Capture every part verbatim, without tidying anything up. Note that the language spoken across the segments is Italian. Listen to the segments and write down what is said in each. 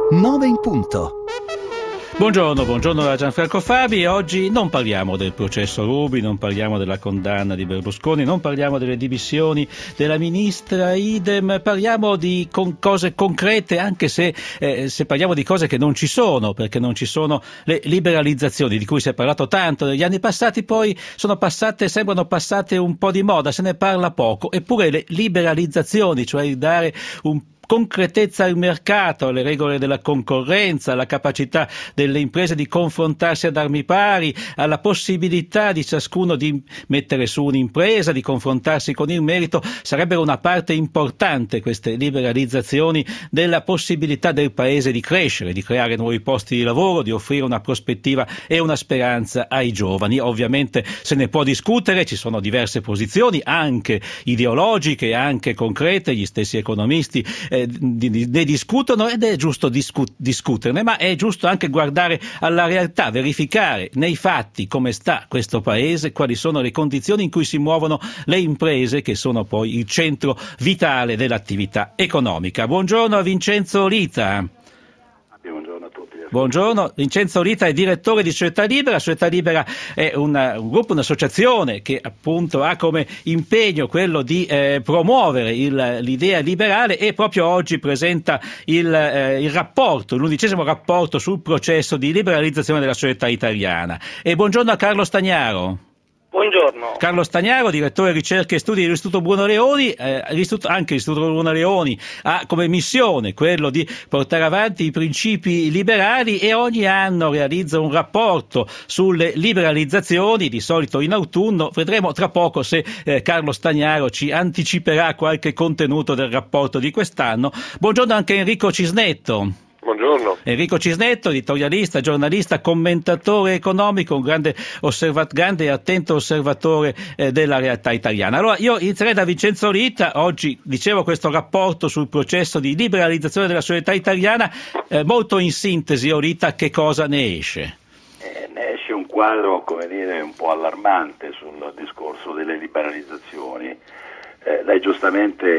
nove in punto. Buongiorno, buongiorno da Gianfranco Fabi. Oggi non parliamo del processo Ruby, non parliamo della condanna di Berlusconi, non parliamo delle dimissioni della ministra Idem, parliamo di con cose concrete, anche se, eh, se parliamo di cose che non ci sono, perché non ci sono le liberalizzazioni di cui si è parlato tanto negli anni passati, poi sono passate, sembrano passate un po' di moda, se ne parla poco, eppure le liberalizzazioni, cioè dare un concretezza al mercato, alle regole della concorrenza, alla capacità delle imprese di confrontarsi ad armi pari, alla possibilità di ciascuno di mettere su un'impresa, di confrontarsi con il merito, sarebbero una parte importante, queste liberalizzazioni, della possibilità del Paese di crescere, di creare nuovi posti di lavoro, di offrire una prospettiva e una speranza ai giovani. Ovviamente se ne può discutere, ci sono diverse posizioni, anche ideologiche, anche concrete, gli stessi economisti eh, ne discutono ed è giusto discu- discuterne, ma è giusto anche guardare alla realtà, verificare nei fatti come sta questo paese, quali sono le condizioni in cui si muovono le imprese, che sono poi il centro vitale dell'attività economica. Buongiorno a Vincenzo Lita. Buongiorno a tutti. Buongiorno, Vincenzo Lita è direttore di Società Libera. Società Libera è una, un gruppo, un'associazione che appunto ha come impegno quello di eh, promuovere il, l'idea liberale e proprio oggi presenta il, eh, il rapporto, l'undicesimo rapporto sul processo di liberalizzazione della società italiana. E buongiorno a Carlo Stagnaro. Buongiorno. Carlo Stagnaro, direttore ricerche e studi dell'Istituto Bruno Leoni, eh, l'istituto, anche l'Istituto Bruno Leoni ha come missione quello di portare avanti i principi liberali e ogni anno realizza un rapporto sulle liberalizzazioni, di solito in autunno. Vedremo tra poco se eh, Carlo Stagnaro ci anticiperà qualche contenuto del rapporto di quest'anno. Buongiorno anche Enrico Cisnetto. Buongiorno. Enrico Cisnetto, editorialista, giornalista, commentatore economico, un grande, osserva- grande e attento osservatore eh, della realtà italiana. Allora io inizierei da Vincenzo Lita. Oggi dicevo questo rapporto sul processo di liberalizzazione della società italiana, eh, molto in sintesi, Lita, che cosa ne esce? Eh, ne esce un quadro, come dire, un po' allarmante sul discorso delle liberalizzazioni. Eh, lei giustamente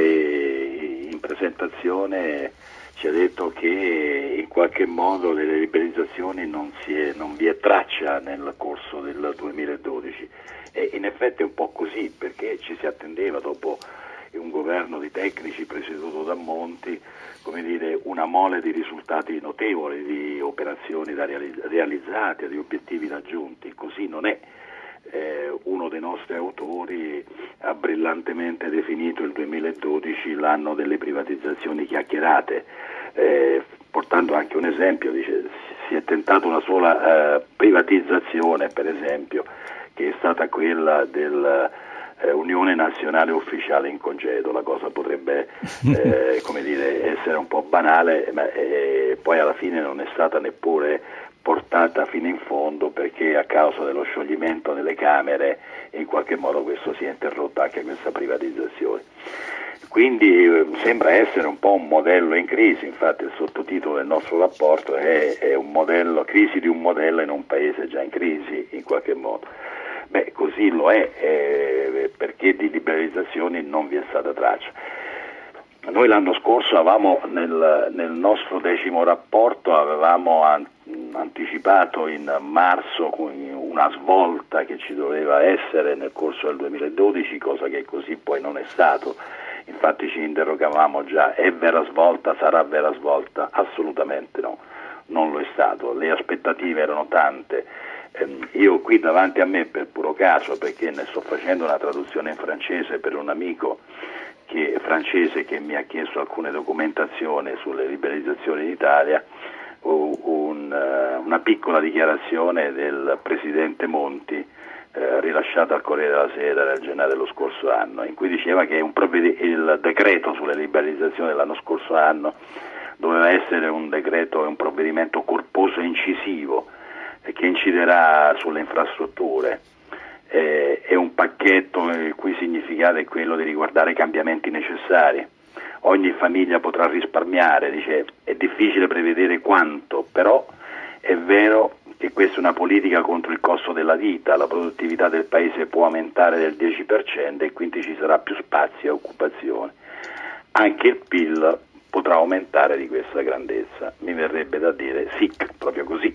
in presentazione ci ha detto che in qualche modo delle liberalizzazioni non, si è, non vi è traccia nel corso del duemiladodici e in effetti è un po' così, perché ci si attendeva dopo un governo di tecnici presieduto da Monti, come dire, una mole di risultati notevoli, di operazioni da realizz- realizzate, di obiettivi raggiunti. Così non è. Eh, uno dei nostri autori ha brillantemente definito il duemiladodici l'anno delle privatizzazioni chiacchierate, eh, portando anche un esempio. Dice, si è tentata una sola eh, privatizzazione, per esempio, che è stata quella dell'Unione eh, Nazionale Ufficiale in Congedo. La cosa potrebbe eh, come dire, essere un po' banale, ma eh, poi alla fine non è stata neppure portata fino in fondo, perché a causa dello scioglimento delle Camere in qualche modo questo si è interrotto, anche questa privatizzazione. Quindi eh, sembra essere un po' un modello in crisi. Infatti il sottotitolo del nostro rapporto è, è un modello, crisi di un modello in un paese già in crisi in qualche modo. Beh, così lo è, eh, perché di liberalizzazioni non vi è stata traccia. Noi l'anno scorso avevamo nel, nel nostro decimo rapporto avevamo an- anticipato in marzo una svolta che ci doveva essere nel corso del duemiladodici, cosa che così poi non è stato. Infatti ci interrogavamo già: è vera svolta, sarà vera svolta? Assolutamente no, non lo è stato. Le aspettative erano tante. Ehm, io qui davanti a me, per puro caso, perché ne sto facendo una traduzione in francese per un amico che, francese che mi ha chiesto alcune documentazioni sulle liberalizzazioni in Italia, un, una piccola dichiarazione del presidente Monti eh, rilasciata al Corriere della Sera nel gennaio dello scorso anno, in cui diceva che un provved- il decreto sulle liberalizzazioni dell'anno scorso anno doveva essere un decreto, un provvedimento corposo e incisivo eh, che inciderà sulle infrastrutture. Eh, è un pacchetto il cui significato è quello di riguardare i cambiamenti necessari. Ogni famiglia potrà risparmiare, dice, è difficile prevedere quanto, però è vero che questa è una politica contro il costo della vita, la produttività del paese può aumentare del dieci per cento e quindi ci sarà più spazio e occupazione. Anche il P I L potrà aumentare di questa grandezza. Mi verrebbe da dire sic, proprio così.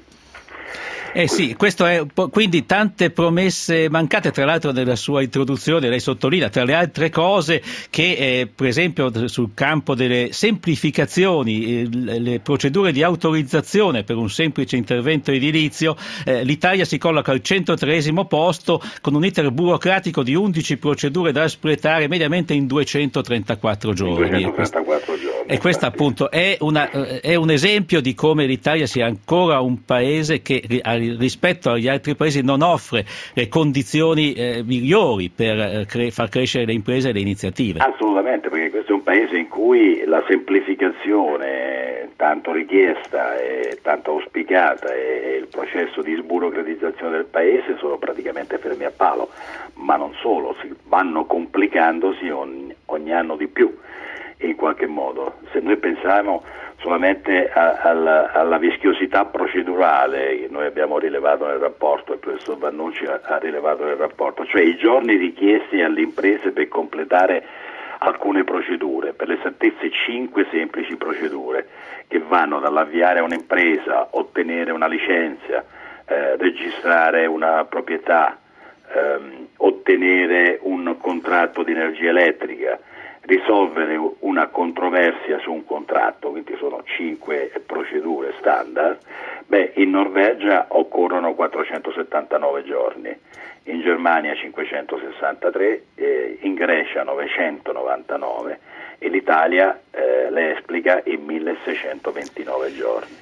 Eh sì, questo è quindi tante promesse mancate. Tra l'altro nella sua introduzione lei sottolinea, tra le altre cose, che eh, per esempio sul campo delle semplificazioni, eh, le procedure di autorizzazione per un semplice intervento edilizio, eh, l'Italia si colloca al centotreesimo posto con un iter burocratico di undici procedure da espletare mediamente in duecentotrentaquattro giorni. duecentotrentaquattro giorni. E questo appunto è, una, è un esempio di come l'Italia sia ancora un paese che rispetto agli altri paesi non offre le condizioni eh, migliori per eh, cre- far crescere le imprese e le iniziative. Assolutamente, perché questo è un paese in cui la semplificazione tanto richiesta e tanto auspicata e il processo di sburocratizzazione del paese sono praticamente fermi a palo, ma non solo, si vanno complicandosi ogni, ogni anno di più. In qualche modo, se noi pensiamo solamente a, alla, alla vischiosità procedurale che noi abbiamo rilevato nel rapporto, il professor Vannucci ha, ha rilevato nel rapporto, cioè i giorni richiesti alle imprese per completare alcune procedure, per l'esattezza cinque semplici procedure che vanno dall'avviare un'impresa, ottenere una licenza, eh, registrare una proprietà, ehm, ottenere un contratto di energia elettrica, risolvere una controversia su un contratto, quindi sono cinque procedure standard. Beh, in Norvegia occorrono quattrocentosettantanove giorni, in Germania cinquecentosessantatré, eh, in Grecia novecentonovantanove e l'Italia eh, le esplica in milleseicentoventinove giorni.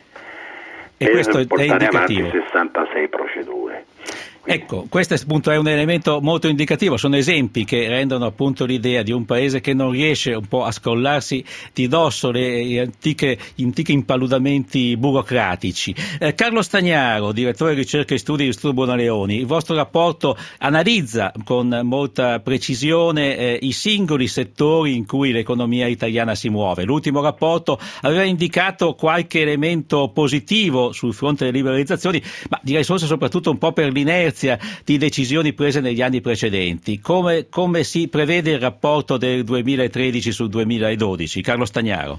E per questo portare è avanti sessantasei procedure. Ecco, questo appunto è un elemento molto indicativo, sono esempi che rendono appunto l'idea di un paese che non riesce un po' a scrollarsi di dosso le antiche, gli antichi impaludamenti burocratici. Eh, Carlo Stagnaro, direttore ricerca e studi dell'Istituto Bonaleoni, il vostro rapporto analizza con molta precisione eh, i singoli settori in cui l'economia italiana si muove. L'ultimo rapporto aveva indicato qualche elemento positivo sul fronte delle liberalizzazioni, ma direi forse soprattutto un po' per l'inerzia di decisioni prese negli anni precedenti. Come, come si prevede il rapporto del duemilatredici sul duemiladodici? Carlo Stagnaro.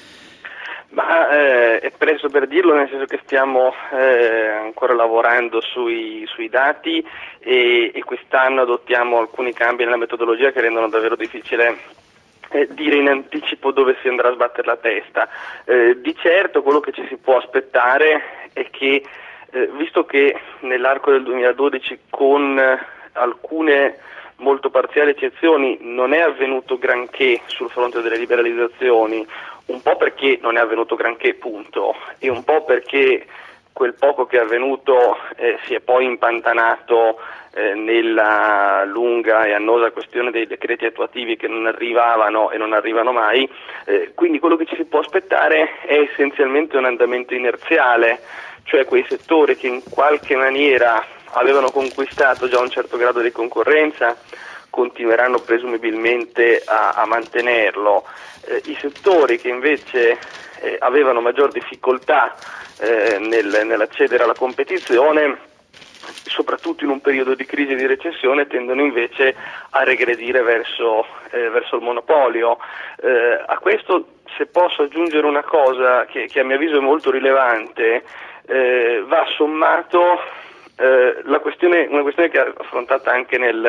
Ma eh, è presto per dirlo, nel senso che stiamo eh, ancora lavorando sui, sui dati e, e quest'anno adottiamo alcuni cambi nella metodologia che rendono davvero difficile eh, dire in anticipo dove si andrà a sbattere la testa. Eh, di certo quello che ci si può aspettare è che Eh, visto che nell'arco del duemiladodici con eh, alcune molto parziali eccezioni non è avvenuto granché sul fronte delle liberalizzazioni, un po' perché non è avvenuto granché punto e un po' perché quel poco che è avvenuto eh, si è poi impantanato eh, nella lunga e annosa questione dei decreti attuativi che non arrivavano e non arrivano mai, eh, quindi quello che ci si può aspettare è essenzialmente un andamento inerziale, cioè quei settori che in qualche maniera avevano conquistato già un certo grado di concorrenza continueranno presumibilmente a, a mantenerlo, eh, i settori che invece eh, avevano maggior difficoltà eh, nel, nell'accedere alla competizione, soprattutto in un periodo di crisi e di recessione, tendono invece a regredire verso, eh, verso il monopolio. Eh, a questo, se posso aggiungere una cosa che, che a mio avviso è molto rilevante, Eh, va sommato eh, la questione, una questione che è affrontata anche nel,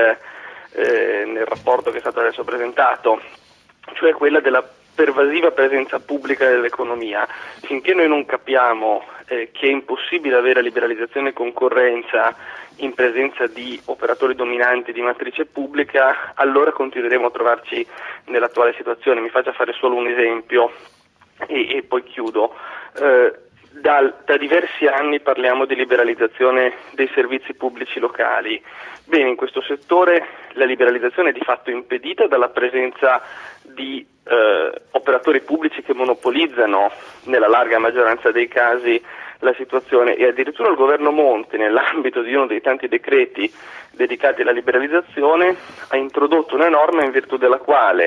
eh, nel rapporto che è stato adesso presentato, cioè quella della pervasiva presenza pubblica dell'economia. Finché noi non capiamo eh, che è impossibile avere liberalizzazione e concorrenza in presenza di operatori dominanti di matrice pubblica, allora continueremo a trovarci nell'attuale situazione. Mi faccia fare solo un esempio e, e poi chiudo. Eh, Da, da diversi anni parliamo di liberalizzazione dei servizi pubblici locali. Bene, in questo settore la liberalizzazione è di fatto impedita dalla presenza di eh, operatori pubblici che monopolizzano nella larga maggioranza dei casi la situazione, e addirittura il governo Monti, nell'ambito di uno dei tanti decreti dedicati alla liberalizzazione, ha introdotto una norma in virtù della quale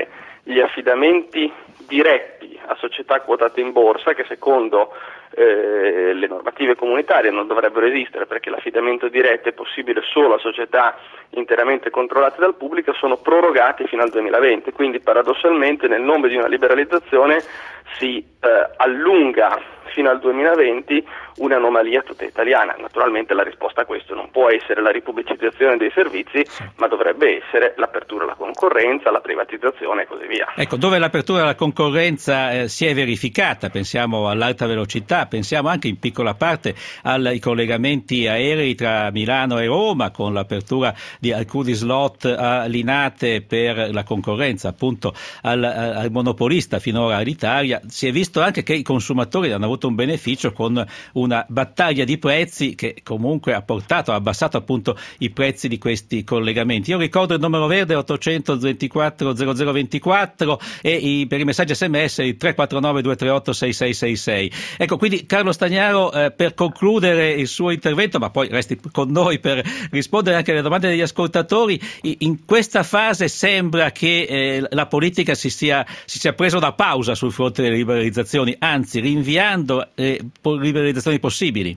gli affidamenti diretti a società quotate in borsa, che secondo eh, le normative comunitarie non dovrebbero esistere, perché l'affidamento diretto è possibile solo a società interamente controllate dal pubblico, sono prorogati fino al duemilaventi. Quindi paradossalmente nel nome di una liberalizzazione si eh, allunga fino al duemilaventi un'anomalia tutta italiana. Naturalmente la risposta a questo non può essere la ripubblicizzazione dei servizi, ma dovrebbe essere l'apertura alla concorrenza, la privatizzazione e così via. Ecco, dove l'apertura alla concorrenza eh, si è verificata, pensiamo all'alta velocità, pensiamo anche in piccola parte ai collegamenti aerei tra Milano e Roma, con l'apertura di alcuni slot a Linate per la concorrenza appunto al, al monopolista finora all'Italia. Si è visto anche che i consumatori hanno avuto un beneficio con una battaglia di prezzi che comunque ha portato, ha abbassato appunto i prezzi di questi collegamenti. Io ricordo il numero verde ottocento ventiquattro zero zero ventiquattro e i, per i messaggi sms il tre quattro nove due tre otto sei sei sei sei. Ecco, quindi Carlo Stagnaro, eh, per concludere il suo intervento, ma poi resti con noi per rispondere anche alle domande degli ascoltatori, in questa fase sembra che eh, la politica si sia, si sia presa una pausa sul fronte delle liberalizzazioni, anzi rinviando eh, liberalizzazioni possibili.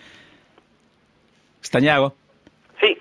Stagnaro? Sì.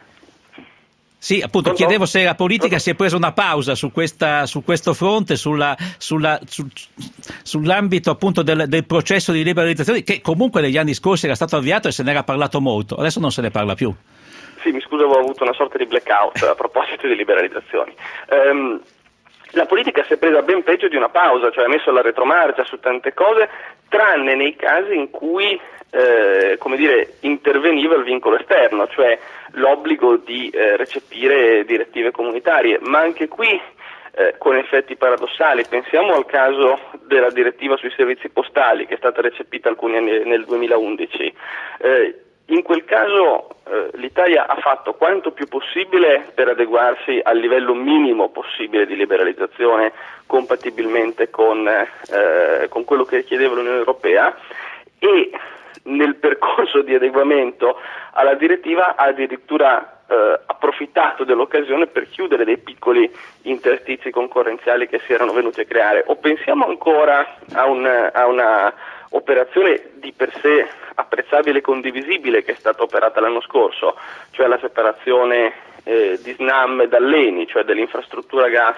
Sì, appunto, chiedevo se la politica si è presa una pausa su, questa, su questo fronte, sulla, sulla, su, sull'ambito appunto del, del processo di liberalizzazione, che comunque negli anni scorsi era stato avviato e se ne era parlato molto, adesso non se ne parla più. Sì, mi scuso, avevo avuto una sorta di blackout a proposito di liberalizzazioni. Um, la politica si è presa ben peggio di una pausa, cioè ha messo la retromarcia su tante cose, tranne nei casi in cui eh, come dire, interveniva il vincolo esterno, cioè l'obbligo di eh, recepire direttive comunitarie, ma anche qui eh, con effetti paradossali. Pensiamo al caso della direttiva sui servizi postali che è stata recepita alcuni anni nel duemilaundici. Eh, In quel caso eh, l'Italia ha fatto quanto più possibile per adeguarsi al livello minimo possibile di liberalizzazione compatibilmente con, eh, con quello che chiedeva l'Unione Europea, e nel percorso di adeguamento alla direttiva ha addirittura eh, approfittato dell'occasione per chiudere dei piccoli interstizi concorrenziali che si erano venuti a creare. O pensiamo ancora a, un, a una operazione di per sé apprezzabile e condivisibile che è stata operata l'anno scorso, cioè la separazione eh, di Snam dall'Eni, cioè dell'infrastruttura gas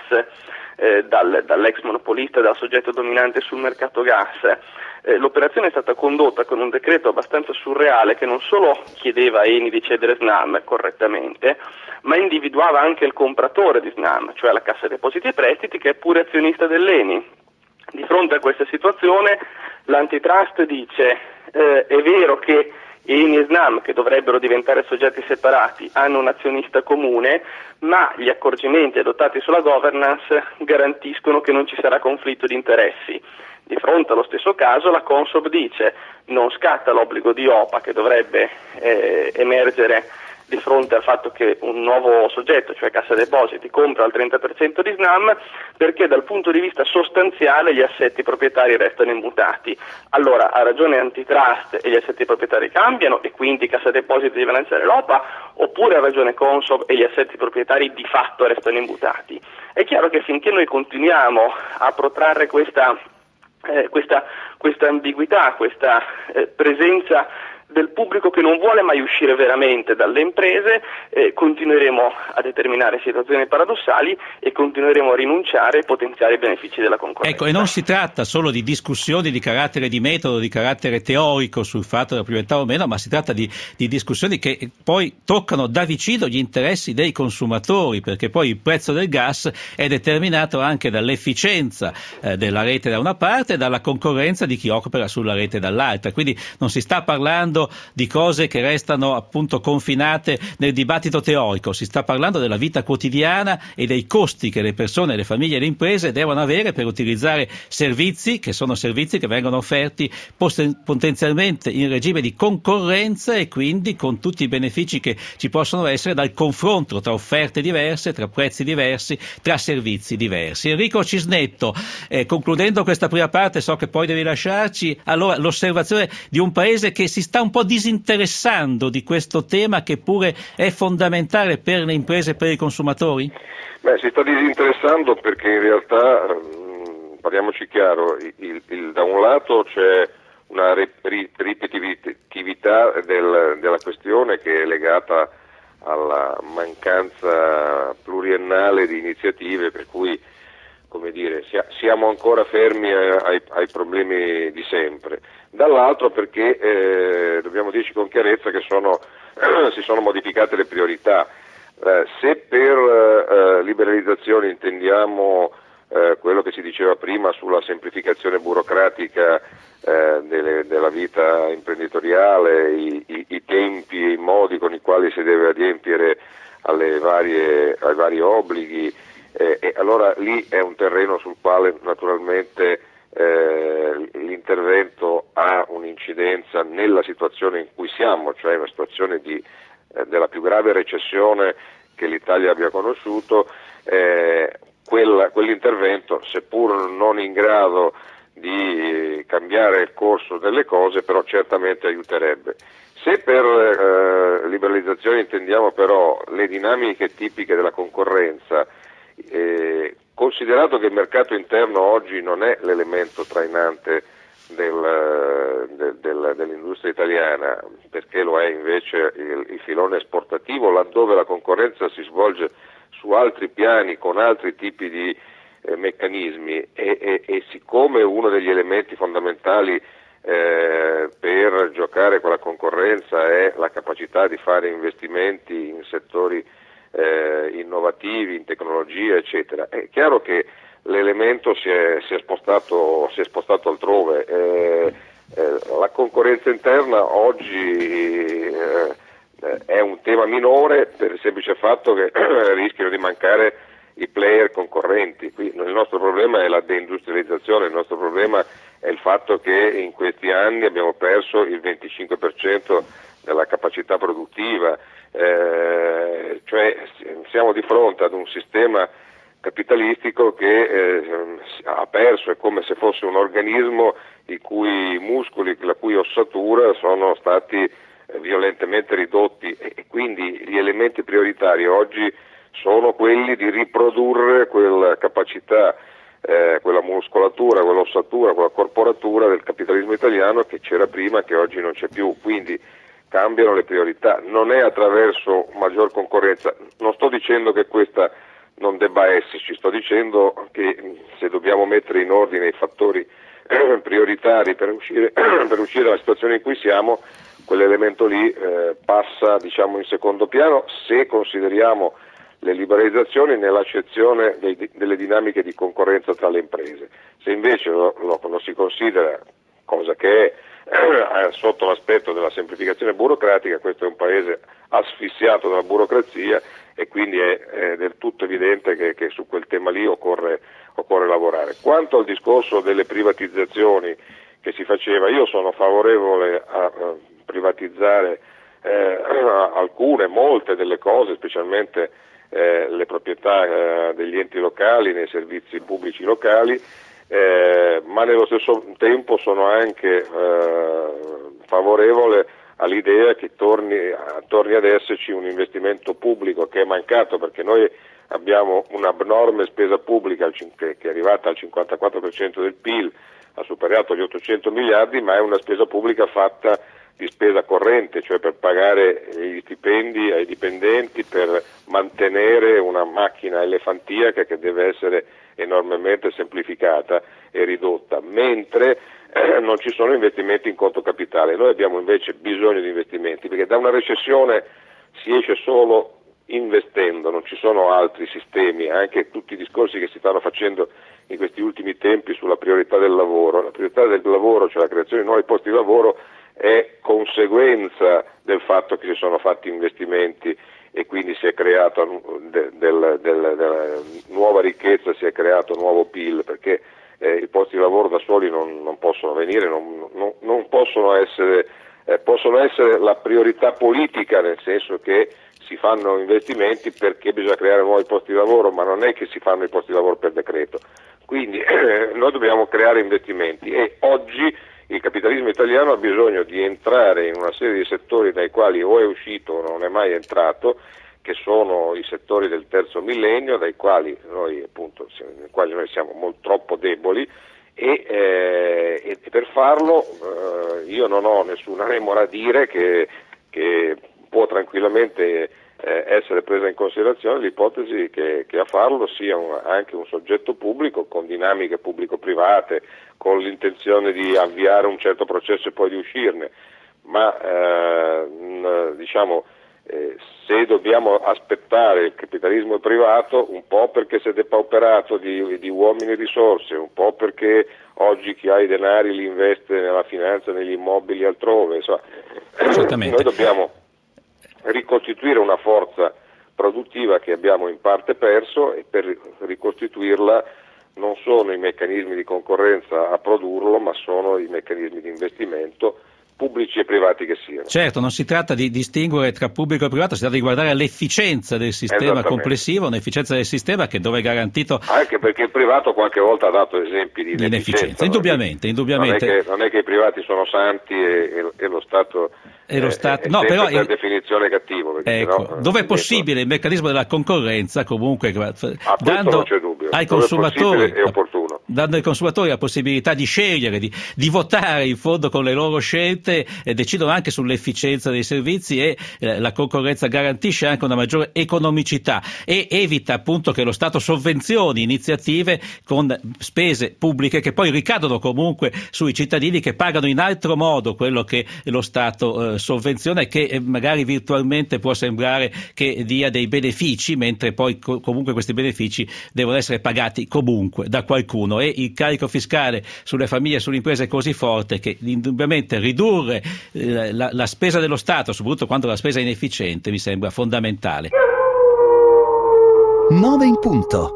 eh, dal, dall'ex monopolista e dal soggetto dominante sul mercato gas. Eh, l'operazione è stata condotta con un decreto abbastanza surreale che non solo chiedeva a Eni di cedere Snam correttamente, ma individuava anche il compratore di Snam, cioè la Cassa Depositi e Prestiti, che è pure azionista dell'Eni. Di fronte a questa situazione l'antitrust dice eh, è vero che Eni e Snam, che dovrebbero diventare soggetti separati, hanno un azionista comune, ma gli accorgimenti adottati sulla governance garantiscono che non ci sarà conflitto di interessi. Di fronte allo stesso caso la Consob dice non scatta l'obbligo di O P A che dovrebbe eh, emergere di fronte al fatto che un nuovo soggetto, cioè Cassa Depositi, compra il trenta per cento di Snam, perché dal punto di vista sostanziale gli assetti proprietari restano immutati. Allora ha ragione Antitrust e gli assetti proprietari cambiano e quindi Cassa Depositi deve lanciare l'O P A, oppure ha ragione Consob e gli assetti proprietari di fatto restano immutati? È chiaro che finché noi continuiamo a protrarre questa, eh, questa, questa ambiguità, questa eh, presenza del pubblico che non vuole mai uscire veramente dalle imprese, eh, continueremo a determinare situazioni paradossali e continueremo a rinunciare ai potenziali benefici della concorrenza. Ecco, e non si tratta solo di discussioni di carattere di metodo, di carattere teorico sul fatto della priorità o meno, ma si tratta di, di discussioni che poi toccano da vicino gli interessi dei consumatori, perché poi il prezzo del gas è determinato anche dall'efficienza eh, della rete da una parte e dalla concorrenza di chi opera sulla rete dall'altra. Quindi non si sta parlando di cose che restano appunto confinate nel dibattito teorico, si sta parlando della vita quotidiana e dei costi che le persone, le famiglie e le imprese devono avere per utilizzare servizi che sono servizi che vengono offerti potenzialmente in regime di concorrenza e quindi con tutti i benefici che ci possono essere dal confronto tra offerte diverse, tra prezzi diversi, tra servizi diversi. Enrico Cisnetto, eh, concludendo questa prima parte, so che poi devi lasciarci, allora l'osservazione di un paese che si sta un un po' disinteressando di questo tema che pure è fondamentale per le imprese e per i consumatori? Beh, si sta disinteressando perché in realtà, mh, parliamoci chiaro, il, il, da un lato c'è una ripetitività del, della questione che è legata alla mancanza pluriennale di iniziative, per cui, come dire, siamo ancora fermi ai, ai problemi di sempre. Dall'altro perché eh, dobbiamo dirci con chiarezza che sono, eh, si sono modificate le priorità. Eh, se per eh, liberalizzazione intendiamo eh, quello che si diceva prima sulla semplificazione burocratica eh, delle, della vita imprenditoriale, i, i, i tempi e i modi con i quali si deve adempiere alle varie, ai vari obblighi, eh, e allora lì è un terreno sul quale naturalmente eh, l'intervento ha un'incidenza nella situazione in cui siamo, cioè una situazione di della più grave recessione che l'Italia abbia conosciuto. eh, quella, quell'intervento, seppur non in grado di cambiare il corso delle cose, però certamente aiuterebbe. Se per eh, liberalizzazione intendiamo però le dinamiche tipiche della concorrenza, eh, considerato che il mercato interno oggi non è l'elemento trainante Del, del, del, dell'industria italiana, perché lo è invece il, il filone esportativo, laddove la concorrenza si svolge su altri piani con altri tipi di eh, meccanismi e, e, e siccome uno degli elementi fondamentali eh, per giocare con la concorrenza è la capacità di fare investimenti in settori eh, innovativi, in tecnologia, eccetera, è chiaro che l'elemento si è, si è spostato, si è spostato altrove. Eh, eh, la concorrenza interna oggi eh, è un tema minore per il semplice fatto che rischiano di mancare i player concorrenti. Qui il nostro problema è la deindustrializzazione, il nostro problema è il fatto che in questi anni abbiamo perso il venticinque per cento della capacità produttiva, eh, cioè siamo di fronte ad un sistema capitalistico che eh, ha perso, è come se fosse un organismo i cui muscoli, la cui ossatura sono stati eh, violentemente ridotti e, e quindi gli elementi prioritari oggi sono quelli di riprodurre quella capacità, eh, quella muscolatura, quell'ossatura, quella corporatura del capitalismo italiano che c'era prima, che oggi non c'è più, quindi cambiano le priorità. Non è attraverso maggior concorrenza, non sto dicendo che questa non debba esserci, sto dicendo che se dobbiamo mettere in ordine i fattori eh, prioritari per uscire, per uscire dalla situazione in cui siamo, quell'elemento lì eh, passa diciamo in secondo piano se consideriamo le liberalizzazioni nell'accezione dei, delle dinamiche di concorrenza tra le imprese. Se invece lo, lo, lo si considera, cosa che è eh, sotto l'aspetto della semplificazione burocratica, questo è un paese asfissiato dalla burocrazia e quindi è, è del tutto evidente che, che su quel tema lì occorre, occorre lavorare. Quanto al discorso delle privatizzazioni che si faceva, io sono favorevole a, a privatizzare eh, alcune, molte delle cose, specialmente eh, le proprietà eh, degli enti locali, nei servizi pubblici locali, eh, ma nello stesso tempo sono anche eh, favorevole all'idea che torni, torni ad esserci un investimento pubblico che è mancato, perché noi abbiamo un'abnorme spesa pubblica che è arrivata al cinquantaquattro per cento del P I L, ha superato gli ottocento miliardi, ma è una spesa pubblica fatta di spesa corrente, cioè per pagare gli stipendi ai dipendenti, per mantenere una macchina elefantiaca che deve essere enormemente semplificata e ridotta, mentre eh, non ci sono investimenti in conto capitale. Noi abbiamo invece bisogno di investimenti, perché da una recessione si esce solo investendo, non ci sono altri sistemi, anche tutti i discorsi che si stanno facendo in questi ultimi tempi sulla priorità del lavoro. La priorità del lavoro, cioè la creazione di nuovi posti di lavoro, è conseguenza del fatto che si sono fatti investimenti e quindi si è creato del, del, del, della nuova ricchezza, si è creato nuovo P I L, perché eh, i posti di lavoro da soli non, non possono venire, non, non, non possono essere, eh, possono essere la priorità politica, nel senso che si fanno investimenti perché bisogna creare nuovi posti di lavoro, ma non è che si fanno i posti di lavoro per decreto. Quindi eh, noi dobbiamo creare investimenti e oggi il capitalismo italiano ha bisogno di entrare in una serie di settori dai quali o è uscito o non è mai entrato, che sono i settori del terzo millennio, dai quali noi appunto, nei quali noi siamo molto troppo deboli, e, eh, e per farlo eh, io non ho nessuna remora a dire che, che può tranquillamente eh, essere presa in considerazione l'ipotesi che, che a farlo sia un, anche un soggetto pubblico con dinamiche pubblico-private, con l'intenzione di avviare un certo processo e poi di uscirne, ma eh, mh, diciamo eh, se dobbiamo aspettare il capitalismo privato, un po' perché si è depauperato di, di uomini e risorse, un po' perché oggi chi ha i denari li investe nella finanza, negli immobili altrove, insomma, noi dobbiamo ricostituire una forza produttiva che abbiamo in parte perso, e per ricostituirla non sono i meccanismi di concorrenza a produrlo, ma sono i meccanismi di investimento, pubblici e privati che siano. Certo, non si tratta di distinguere tra pubblico e privato, si tratta di guardare all'efficienza del sistema complessivo, un'efficienza del sistema che dove è garantito... Anche perché il privato qualche volta ha dato esempi di inefficienza. inefficienza. Indubbiamente, no? indubbiamente. Non è, che, non è che i privati sono santi e, e, e lo Stato... E lo Stato, è, no, è però per definizione cattivo, ecco, sennò, dove è possibile il meccanismo della concorrenza, comunque ah, dando non c'è dubbio. ai dove consumatori è opportuno. dando ai consumatori la possibilità di scegliere, di, di votare in fondo con le loro scelte, e decidono anche sull'efficienza dei servizi, e eh, la concorrenza garantisce anche una maggiore economicità e evita appunto che lo Stato sovvenzioni iniziative con spese pubbliche che poi ricadono comunque sui cittadini, che pagano in altro modo quello che lo Stato eh, sovvenziona, e che eh, magari virtualmente può sembrare che dia dei benefici, mentre poi co- comunque questi benefici devono essere pagati comunque da qualcuno, e il carico fiscale sulle famiglie e sulle imprese è così forte che indubbiamente ridurre eh, la, la spesa dello Stato, soprattutto quando la spesa è inefficiente, mi sembra fondamentale. nove in punto.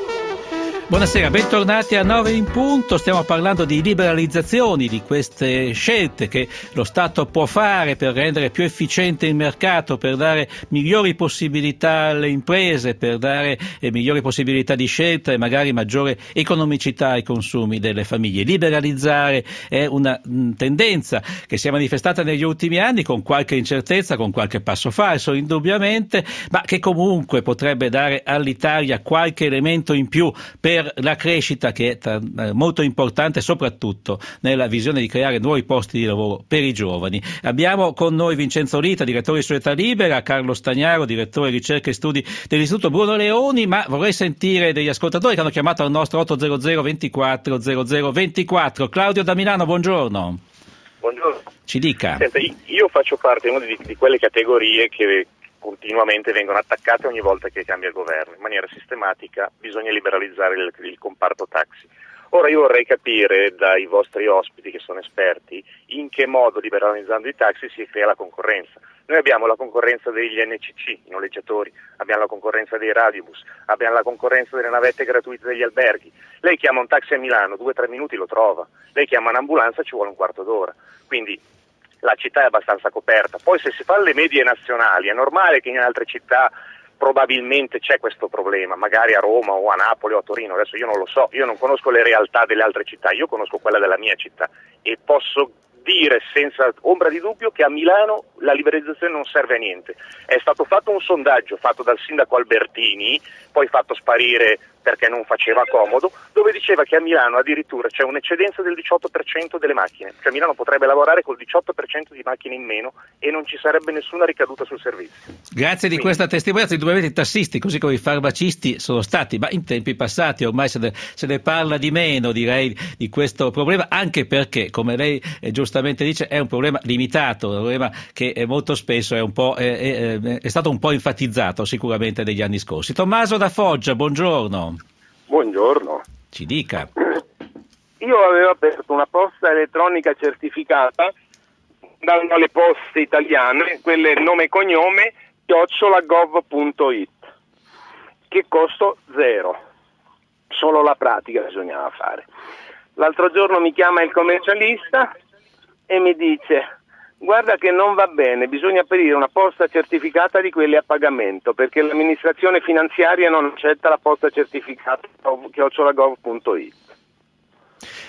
Buonasera, bentornati a nove in punto. Stiamo parlando di liberalizzazioni, di queste scelte che lo Stato può fare per rendere più efficiente il mercato, per dare migliori possibilità alle imprese, per dare eh, migliori possibilità di scelta e magari maggiore economicità ai consumi delle famiglie. Liberalizzare è una mh, tendenza che si è manifestata negli ultimi anni con qualche incertezza, con qualche passo falso indubbiamente, ma che comunque potrebbe dare all'Italia qualche elemento in più per la crescita, che è eh, molto importante soprattutto nella visione di creare nuovi posti di lavoro per i giovani. Abbiamo con noi Vincenzo Lita, direttore di Società Libera, Carlo Stagnaro, direttore ricerca e studi dell'Istituto Bruno Leoni, ma vorrei sentire degli ascoltatori che hanno chiamato al nostro otto zero zero ventiquattro zero zero ventiquattro. Claudio da Milano, buongiorno. Buongiorno. Ci dica. Senta, io faccio parte di, di quelle categorie che continuamente vengono attaccate ogni volta che cambia il governo. In maniera sistematica bisogna liberalizzare il, il comparto taxi. Ora io vorrei capire dai vostri ospiti, che sono esperti, in che modo, liberalizzando i taxi, si crea la concorrenza. Noi abbiamo la concorrenza degli N C C, i noleggiatori, abbiamo la concorrenza dei radiobus, abbiamo la concorrenza delle navette gratuite degli alberghi. Lei chiama un taxi a Milano, due o tre minuti lo trova. Lei chiama un'ambulanza, ci vuole un quarto d'ora. Quindi la città è abbastanza coperta. Poi se si fa le medie nazionali è normale che in altre città probabilmente c'è questo problema, magari a Roma o a Napoli o a Torino, adesso io non lo so, io non conosco le realtà delle altre città, io conosco quella della mia città e posso dire senza ombra di dubbio che a Milano la liberalizzazione non serve a niente. È stato fatto un sondaggio fatto dal sindaco Albertini, poi fatto sparire perché non faceva comodo, dove diceva che a Milano addirittura c'è un'eccedenza del diciotto per cento delle macchine, cioè Milano potrebbe lavorare col diciotto per cento di macchine in meno e non ci sarebbe nessuna ricaduta sul servizio. Grazie di Quindi. questa testimonianza. Indubbiamente i tassisti, così come i farmacisti, sono stati, ma in tempi passati ormai se ne, se ne parla di meno, direi, di questo problema, anche perché, come lei eh, giustamente dice, è un problema limitato, un problema che eh, molto spesso è, un po', è, è, è stato un po' enfatizzato sicuramente negli anni scorsi. Tommaso da Foggia, buongiorno. Buongiorno. Ci dica. Io avevo aperto una posta elettronica certificata dando alle poste italiane, quelle nome e cognome, chiocciola gov punto it, che costo zero, solo la pratica bisognava fare. L'altro giorno mi chiama il commercialista e mi dice: guarda che non va bene, bisogna aprire una posta certificata di quelle a pagamento, perché l'amministrazione finanziaria non accetta la posta certificata chiocciola gov punto it.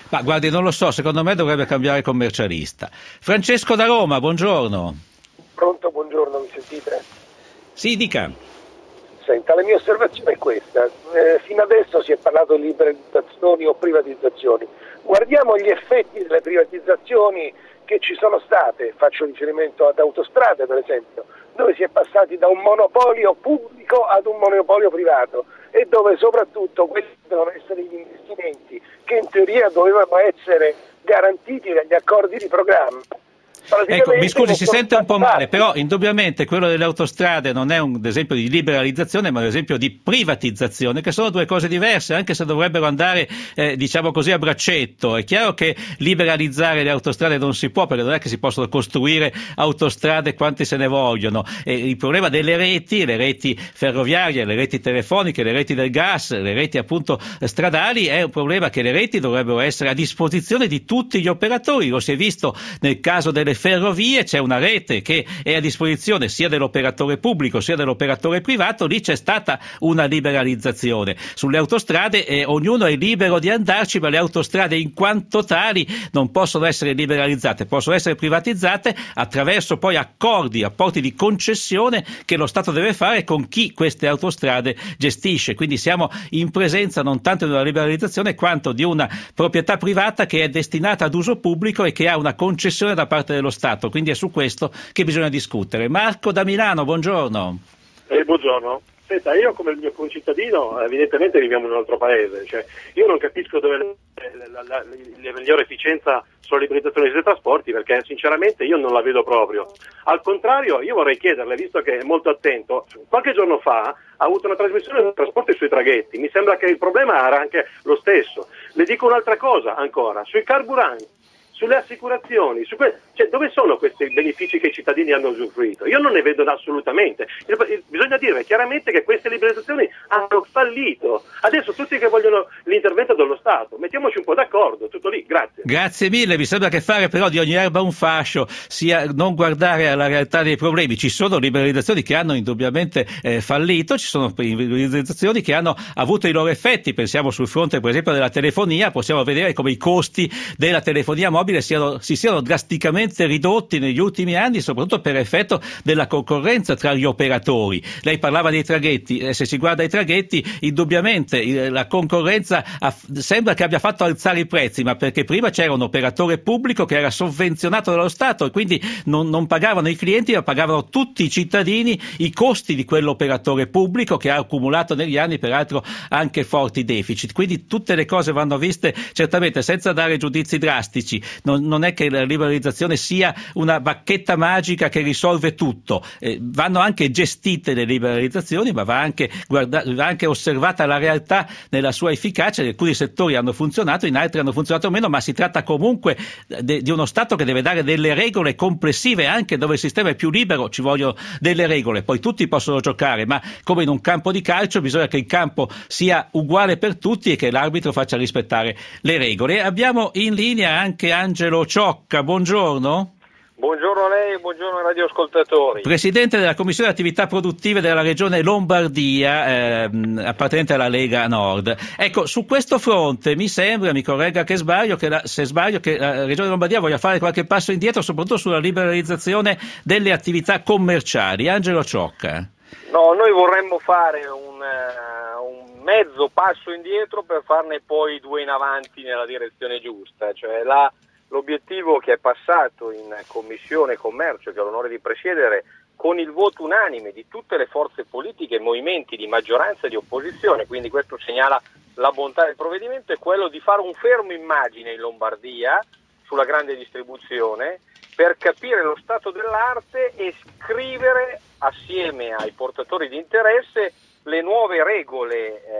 Ma guardi, non lo so, secondo me dovrebbe cambiare commercialista. Francesco da Roma, buongiorno. Pronto, buongiorno, mi sentite? Sì, dica. Senta, la mia osservazione è questa. Eh, fino adesso si è parlato di liberalizzazioni o privatizzazioni. Guardiamo gli effetti delle privatizzazioni che ci sono state, faccio riferimento ad Autostrade per esempio, dove si è passati da un monopolio pubblico ad un monopolio privato e dove soprattutto quelli devono essere gli investimenti che in teoria dovevano essere garantiti dagli accordi di programma. Ecco, mi scusi, si sente un po' male, però indubbiamente quello delle autostrade non è un esempio di liberalizzazione, ma un esempio di privatizzazione, che sono due cose diverse, anche se dovrebbero andare, eh, diciamo così, a braccetto. È chiaro che liberalizzare le autostrade non si può, perché non è che si possono costruire autostrade quanti se ne vogliono. E il problema delle reti, le reti ferroviarie, le reti telefoniche, le reti del gas, le reti appunto stradali, è un problema che le reti dovrebbero essere a disposizione di tutti gli operatori. Lo si è visto nel caso delle ferrovie, c'è una rete che è a disposizione sia dell'operatore pubblico sia dell'operatore privato, lì c'è stata una liberalizzazione. Sulle autostrade eh, ognuno è libero di andarci, ma le autostrade in quanto tali non possono essere liberalizzate, possono essere privatizzate attraverso poi accordi, apporti di concessione che lo Stato deve fare con chi queste autostrade gestisce. Quindi siamo in presenza non tanto di una liberalizzazione quanto di una proprietà privata che è destinata ad uso pubblico e che ha una concessione da parte dello Stato, quindi è su questo che bisogna discutere. Marco da Milano, buongiorno. Eh, buongiorno. Senta, io come il mio concittadino evidentemente viviamo in un altro paese, cioè io non capisco dove la, la, la, la migliore efficienza sulla liberalizzazione dei trasporti, perché sinceramente io non la vedo proprio. Al contrario, io vorrei chiederle, visto che è molto attento, qualche giorno fa ha avuto una trasmissione sui trasporti sui traghetti, mi sembra che il problema era anche lo stesso. Le dico un'altra cosa ancora, sui carburanti, sulle assicurazioni, su que- cioè, dove sono questi benefici che i cittadini hanno usufruito? Io non ne vedo assolutamente. Il, il, bisogna dire chiaramente che queste liberalizzazioni hanno fallito. Adesso tutti che vogliono l'intervento dello Stato, mettiamoci un po' d'accordo, tutto lì, grazie. Grazie mille, mi sembra che fare però di ogni erba un fascio sia non guardare alla realtà dei problemi. Ci sono liberalizzazioni che hanno indubbiamente eh, fallito, ci sono liberalizzazioni che hanno avuto i loro effetti, pensiamo sul fronte per esempio della telefonia, possiamo vedere come i costi della telefonia mobile Siano, si siano drasticamente ridotti negli ultimi anni, soprattutto per effetto della concorrenza tra gli operatori. Lei parlava dei traghetti, eh, se si guarda i traghetti indubbiamente eh, la concorrenza ha, sembra che abbia fatto alzare i prezzi, ma perché prima c'era un operatore pubblico che era sovvenzionato dallo Stato e quindi non, non pagavano i clienti ma pagavano tutti i cittadini i costi di quell'operatore pubblico che ha accumulato negli anni peraltro anche forti deficit. Quindi tutte le cose vanno viste certamente senza dare giudizi drastici. Non, non è che la liberalizzazione sia una bacchetta magica che risolve tutto, eh, vanno anche gestite le liberalizzazioni, ma va anche, guarda, va anche osservata la realtà nella sua efficacia. In alcuni settori hanno funzionato, in altri hanno funzionato meno, ma si tratta comunque de, di uno Stato che deve dare delle regole complessive, anche dove il sistema è più libero ci vogliono delle regole, poi tutti possono giocare, ma come in un campo di calcio bisogna che il campo sia uguale per tutti e che l'arbitro faccia rispettare le regole. Abbiamo in linea anche Angelo Ciocca, buongiorno. Buongiorno a lei e buongiorno ai radioascoltatori. Presidente della Commissione Attività Produttive della Regione Lombardia, ehm, appartenente alla Lega Nord. Ecco, su questo fronte mi sembra, mi corregga che sbaglio, che la, se sbaglio, che la Regione Lombardia voglia fare qualche passo indietro, soprattutto sulla liberalizzazione delle attività commerciali. Angelo Ciocca. No, noi vorremmo fare un, uh, un mezzo passo indietro per farne poi due in avanti nella direzione giusta, cioè la L'obiettivo che è passato in Commissione Commercio, che ho l'onore di presiedere, con il voto unanime di tutte le forze politiche e movimenti di maggioranza e di opposizione, quindi questo segnala la bontà del provvedimento, è quello di fare un fermo immagine in Lombardia sulla grande distribuzione per capire lo stato dell'arte e scrivere assieme ai portatori di interesse le nuove regole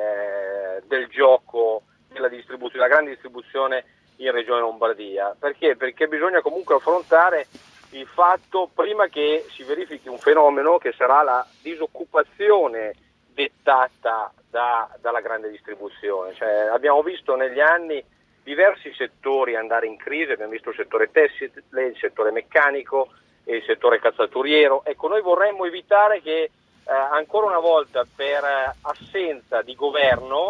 eh, del gioco della distribuzione, la grande distribuzione in Regione Lombardia. Perché? Perché bisogna comunque affrontare il fatto prima che si verifichi un fenomeno che sarà la disoccupazione dettata da, dalla grande distribuzione. Cioè, abbiamo visto negli anni diversi settori andare in crisi, abbiamo visto il settore tessile, il settore meccanico e il settore calzaturiero. Ecco, noi vorremmo evitare che eh, ancora una volta per assenza di governo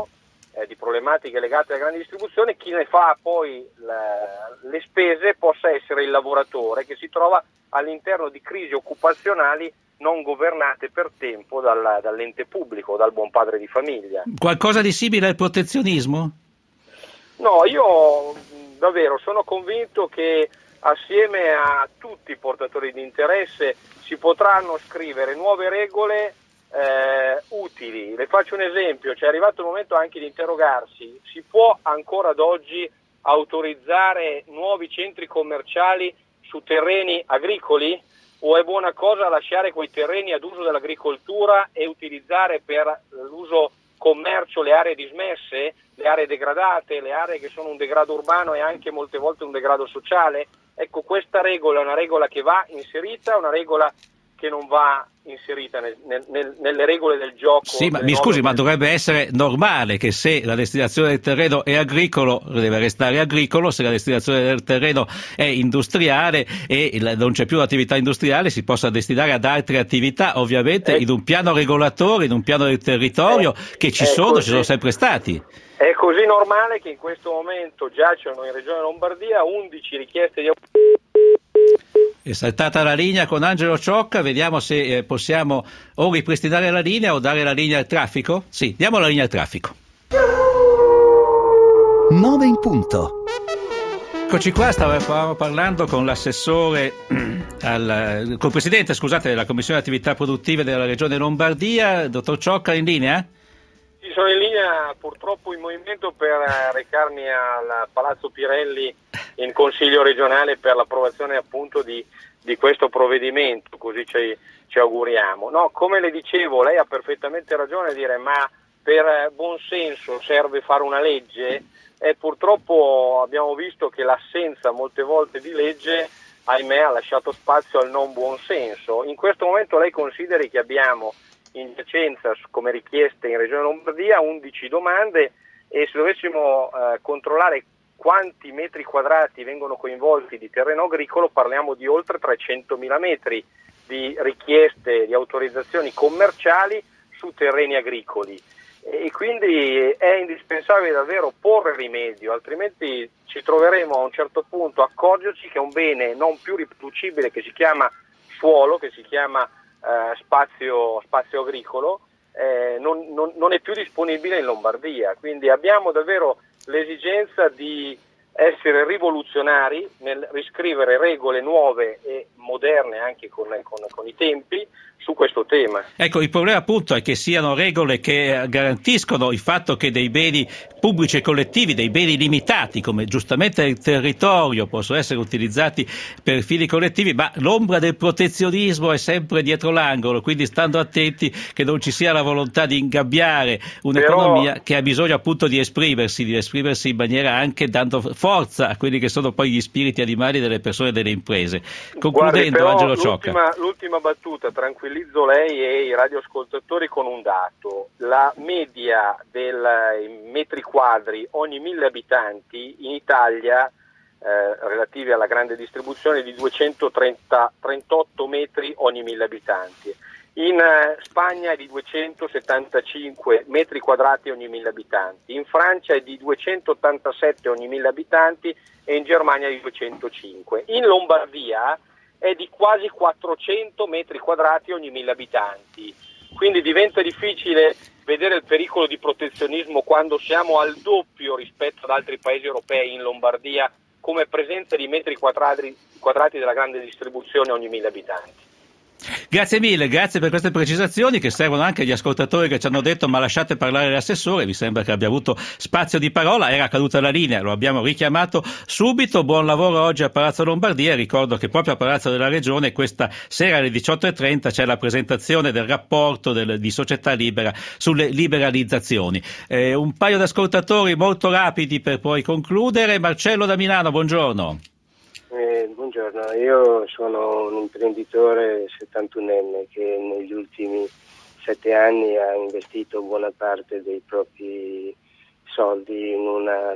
eh, di problematiche legate alla grande distribuzione, chi ne fa poi la, le spese possa essere il lavoratore che si trova all'interno di crisi occupazionali non governate per tempo dal, dall'ente pubblico, dal buon padre di famiglia. Qualcosa di simile al protezionismo? No, io davvero sono convinto che assieme a tutti i portatori di interesse si potranno scrivere nuove regole eh, utili. Le faccio un esempio, c'è arrivato il momento anche di interrogarsi: si può ancora ad oggi autorizzare nuovi centri commerciali su terreni agricoli, o è buona cosa lasciare quei terreni ad uso dell'agricoltura e utilizzare per l'uso commercio le aree dismesse, le aree degradate, le aree che sono un degrado urbano e anche molte volte un degrado sociale? Ecco, questa regola è una regola che va inserita, una regola che non va inserita nel, nel, nelle regole del gioco. Sì, ma mi scusi, ma dovrebbe essere normale che se la destinazione del terreno è agricolo, deve restare agricolo; se la destinazione del terreno è industriale e non c'è più l'attività industriale, si possa destinare ad altre attività, ovviamente eh, in un piano regolatore, in un piano del territorio eh, che ci sono, così, ci sono sempre stati. È così normale che in questo momento giacciono in Regione Lombardia undici richieste di È saltata la linea con Angelo Ciocca, vediamo se eh, possiamo o ripristinare la linea o dare la linea al traffico. Sì, diamo la linea al traffico. nove in punto. Eccoci qua, stavamo parlando con l'assessore, al, col presidente, scusate, della Commissione Attività Produttive della Regione Lombardia, dottor Ciocca, in linea? Sì, sono in linea, purtroppo in movimento per recarmi al Palazzo Pirelli in Consiglio regionale per l'approvazione appunto di, di questo provvedimento, così ci, ci auguriamo. No, come le dicevo, lei ha perfettamente ragione a dire, ma per buon senso serve fare una legge, e purtroppo abbiamo visto che l'assenza molte volte di legge, ahimè, ha lasciato spazio al non buon senso. In questo momento lei consideri che abbiamo in giacenza come richieste in Regione Lombardia undici domande, e se dovessimo eh, controllare quanti metri quadrati vengono coinvolti di terreno agricolo, parliamo di oltre trecentomila metri di richieste di autorizzazioni commerciali su terreni agricoli, e quindi è indispensabile davvero porre rimedio, altrimenti ci troveremo a un certo punto a accorgerci che un bene non più riproducibile che si chiama suolo, che si chiama eh, spazio, spazio agricolo, eh, non, non, non è più disponibile in Lombardia. Quindi abbiamo davvero l'esigenza di essere rivoluzionari nel riscrivere regole nuove e moderne anche con, con, con i tempi su questo tema. Ecco, il problema appunto è che siano regole che garantiscono il fatto che dei beni pubblici e collettivi, dei beni limitati come giustamente il territorio, possono essere utilizzati per fini collettivi, ma l'ombra del protezionismo è sempre dietro l'angolo, quindi stando attenti che non ci sia la volontà di ingabbiare un'economia Però... che ha bisogno appunto di esprimersi, di esprimersi in maniera anche dando forza a quelli che sono poi gli spiriti animali delle persone e delle imprese. Concludendo, Guardi, Angelo Ciocca. L'ultima, l'ultima battuta, tranquillizzo lei e i radioascoltatori con un dato: la media dei metri quadri ogni mille abitanti in Italia eh, relativi alla grande distribuzione è di duecentotrentotto metri ogni mille abitanti. In eh, Spagna è di duecentosettantacinque metri quadrati ogni mille abitanti, in Francia è di duecentottantasette ogni mille abitanti e in Germania di duecentocinque. In Lombardia è di quasi quattrocento metri quadrati ogni mille abitanti, quindi diventa difficile vedere il pericolo di protezionismo quando siamo al doppio rispetto ad altri paesi europei in Lombardia come presenza di metri quadrati, quadrati della grande distribuzione ogni mille abitanti. Grazie mille, grazie per queste precisazioni che servono anche agli ascoltatori che ci hanno detto ma lasciate parlare l'assessore. Mi sembra che abbia avuto spazio di parola, era caduta la linea, lo abbiamo richiamato subito. Buon lavoro oggi a Palazzo Lombardia. Ricordo che proprio a Palazzo della Regione questa sera alle diciotto e trenta c'è la presentazione del rapporto del, di Società Libera sulle liberalizzazioni. Eh, un paio di ascoltatori molto rapidi per poi concludere. Marcello da Milano, buongiorno. Eh, buongiorno, io sono un imprenditore settantunenne che negli ultimi sette anni ha investito buona parte dei propri soldi in una,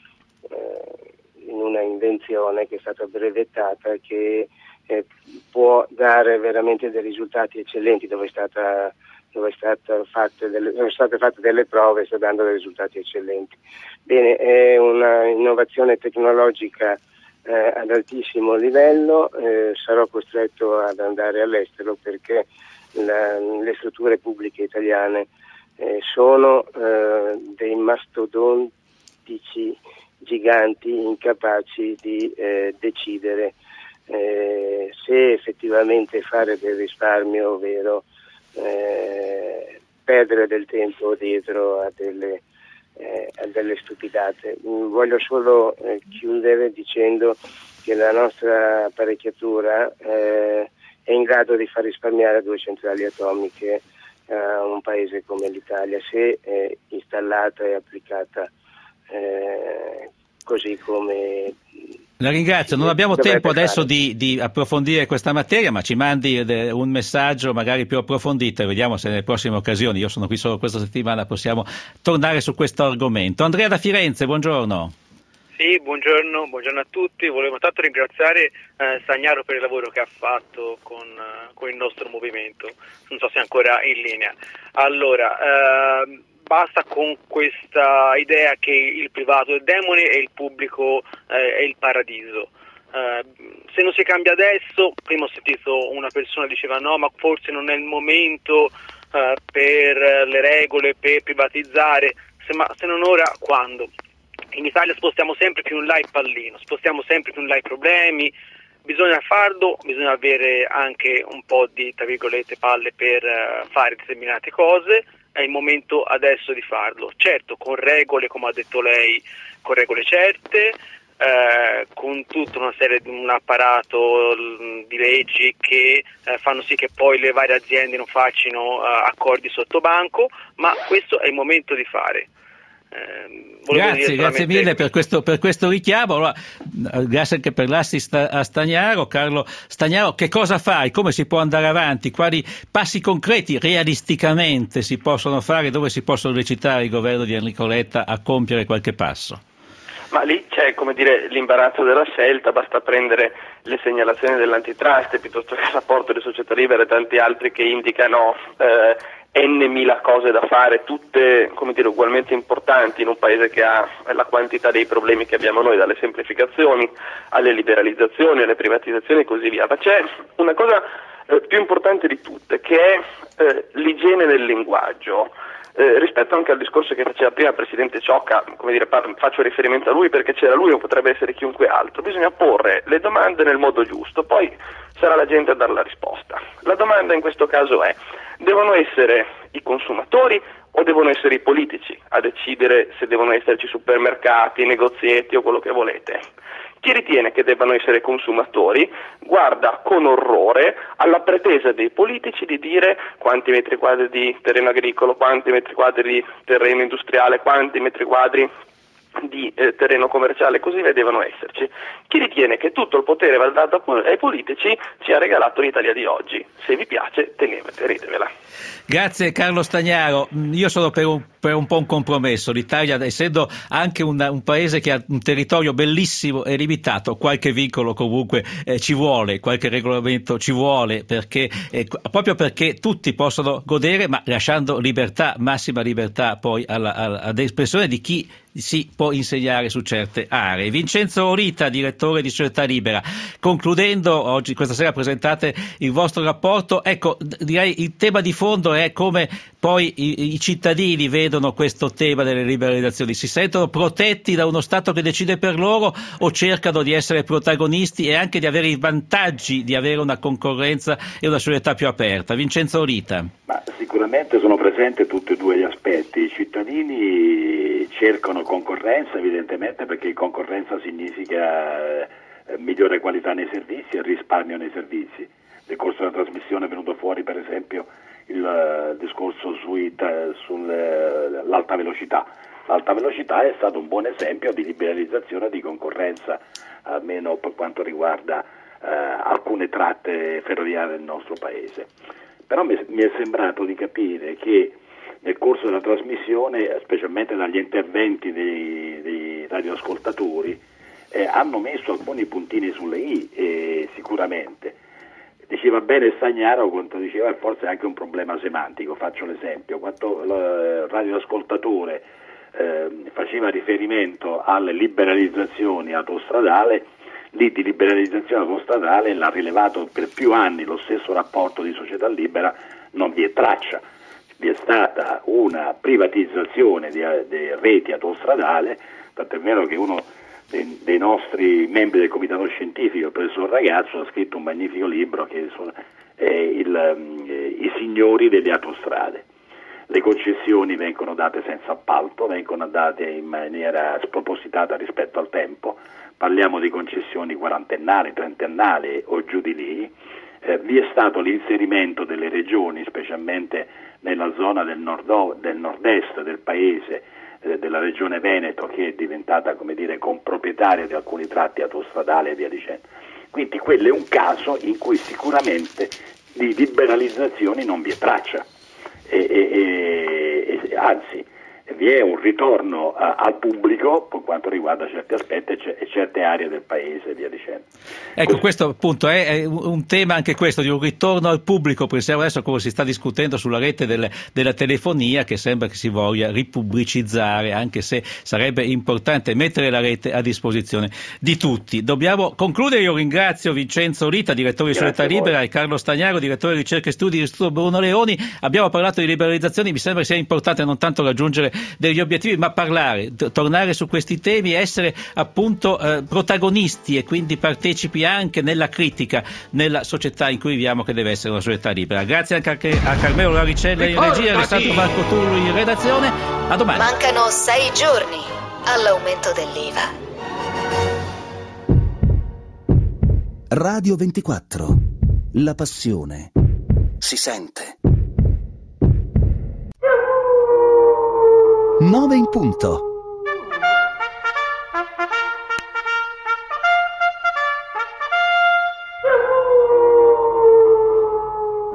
eh, in una invenzione che è stata brevettata, che eh, può dare veramente dei risultati eccellenti, dove è stata dove, è stata fatte delle, sono state fatte delle prove e sta dando dei risultati eccellenti. Bene, è una innovazione tecnologica eh, ad altissimo livello, eh, sarò costretto ad andare all'estero perché la, le strutture pubbliche italiane eh, sono eh, dei mastodontici giganti incapaci di eh, decidere eh, se effettivamente fare del risparmio, ovvero eh, perdere del tempo dietro a delle, eh, a delle stupidate. Voglio solo eh, chiudere dicendo che la nostra apparecchiatura eh, è in grado di far risparmiare due centrali atomiche a un paese come l'Italia se eh, installata e applicata eh, così come... La ringrazio, non abbiamo tempo adesso di, di approfondire questa materia, ma ci mandi un messaggio magari più approfondito e vediamo se nelle prossime occasioni, io sono qui solo questa settimana, possiamo tornare su questo argomento. Andrea da Firenze, buongiorno. Sì, buongiorno, buongiorno a tutti. Volevo tanto ringraziare eh, Stagnaro per il lavoro che ha fatto con, uh, con il nostro movimento, non so se è ancora in linea. Allora, eh, basta con questa idea che il privato è il demone e il pubblico eh, è il paradiso. Eh, se non si cambia adesso, prima ho sentito una persona che diceva no, ma forse non è il momento eh, per le regole, per privatizzare, se, ma se non ora, quando? In Italia spostiamo sempre più in là il pallino, spostiamo sempre più in là i problemi, bisogna farlo, bisogna avere anche un po' di, tra virgolette, palle per uh, fare determinate cose, è il momento adesso di farlo, certo con regole, come ha detto lei, con regole certe, eh, con tutta una serie di un apparato l, di leggi che eh, fanno sì che poi le varie aziende non facciano uh, accordi sotto banco, ma questo è il momento di fare. Eh, grazie, grazie mille per questo, per questo richiamo. Allora, grazie anche per l'assist a Stagnaro. Carlo Stagnaro, che cosa fai? Come si può andare avanti? Quali passi concreti realisticamente si possono fare? Dove si possono recitare il governo di Enrico Letta a compiere qualche passo? Ma lì c'è, come dire, l'imbarazzo della scelta, basta prendere le segnalazioni dell'antitrust piuttosto che il rapporto delle società libere e tanti altri che indicano eh, N mila cose da fare, tutte, come dire, ugualmente importanti in un paese che ha la quantità dei problemi che abbiamo noi, dalle semplificazioni alle liberalizzazioni, alle privatizzazioni e così via. Ma c'è una cosa eh, più importante di tutte, che è eh, l'igiene del linguaggio. Eh, rispetto anche al discorso che faceva prima il Presidente Ciocca, come dire, par- faccio riferimento a lui perché c'era lui o potrebbe essere chiunque altro, bisogna porre le domande nel modo giusto, poi sarà la gente a dare la risposta. La domanda in questo caso è: devono essere i consumatori o devono essere i politici a decidere se devono esserci supermercati, negozietti o quello che volete? Chi ritiene che debbano essere consumatori guarda con orrore alla pretesa dei politici di dire quanti metri quadri di terreno agricolo, quanti metri quadri di terreno industriale, quanti metri quadri di eh, terreno commerciale, così ne devono esserci. Chi ritiene che tutto il potere va dato ai politici ci ha regalato l'Italia di oggi. Se vi piace, tenetevela. Grazie Carlo Stagnaro. Io sono per un, per un po' un compromesso. L'Italia, essendo anche un, un paese che ha un territorio bellissimo e limitato, qualche vincolo comunque eh, ci vuole, qualche regolamento ci vuole, perché eh, proprio perché tutti possono godere, ma lasciando libertà, massima libertà poi alla, alla, ad espressione di chi si può insegnare su certe aree. Vincenzo Orita, direttore di Società Libera, concludendo, oggi questa sera presentate il vostro rapporto, ecco, direi il tema di fondo è come poi i, i cittadini vedono questo tema delle liberalizzazioni. Si sentono protetti da uno Stato che decide per loro o cercano di essere protagonisti e anche di avere i vantaggi di avere una concorrenza e una società più aperta? Vincenzo Orita. Ma sicuramente sono presenti tutti e due gli aspetti. I cittadini cercano concorrenza, evidentemente, perché concorrenza significa eh, migliore qualità nei servizi e risparmio nei servizi. Nel corso della trasmissione è venuto fuori, per esempio, il uh, discorso sui, uh, sull'alta uh, velocità. L'alta velocità è stato un buon esempio di liberalizzazione e di concorrenza, almeno per quanto riguarda uh, alcune tratte ferroviarie del nostro paese. Però mi, mi è sembrato di capire che nel corso della trasmissione, specialmente dagli interventi dei, dei radioascoltatori, eh, hanno messo alcuni puntini sulle i, eh, sicuramente. Diceva bene Stagnaro quando diceva che forse è anche un problema semantico. Faccio l'esempio, quando il radioascoltatore eh, faceva riferimento alle liberalizzazioni autostradali, lì di liberalizzazione autostradale l'ha rilevato per più anni lo stesso rapporto di Società Libera, non vi è traccia. Vi è stata una privatizzazione di, di reti autostradali, tant'è vero che uno dei, dei nostri membri del comitato scientifico, il professor Ragazzo, ha scritto un magnifico libro che sono eh, il, eh, i signori delle autostrade. Le concessioni vengono date senza appalto, vengono date in maniera spropositata rispetto al tempo, parliamo di concessioni quarantennali, trentennali o giù di lì. Eh, vi è stato l'inserimento delle regioni, specialmente nella zona del, nord- del nord-est del paese, eh, della regione Veneto, che è diventata, come dire, comproprietaria di alcuni tratti autostradali e via dicendo. Quindi quello è un caso in cui sicuramente di liberalizzazioni non vi è traccia, e, e, e, anzi vi è un ritorno a, al pubblico per quanto riguarda certi aspetti e, c- e certe aree del paese e via dicendo. Ecco, questo appunto è, è un tema anche questo di un ritorno al pubblico. Pensiamo adesso come si sta discutendo sulla rete del, della telefonia, che sembra che si voglia ripubblicizzare, anche se sarebbe importante mettere la rete a disposizione di tutti. Dobbiamo concludere. Io ringrazio Vincenzo Lita, direttore di Società Libera, e Carlo Stagnaro, direttore di ricerca e studi dell'Istituto Bruno Leoni. Abbiamo parlato di liberalizzazioni, mi sembra sia importante non tanto raggiungere degli obiettivi, ma parlare, t- tornare su questi temi, essere appunto eh, protagonisti e quindi partecipi anche nella critica nella società in cui viviamo, che deve essere una società libera. Grazie anche a Carmelo Laricella in regia, Alessandro Marcotullo in redazione. A domani. Mancano sei giorni all'aumento dell'I V A. Radio ventiquattro. La passione si sente. Nove in punto.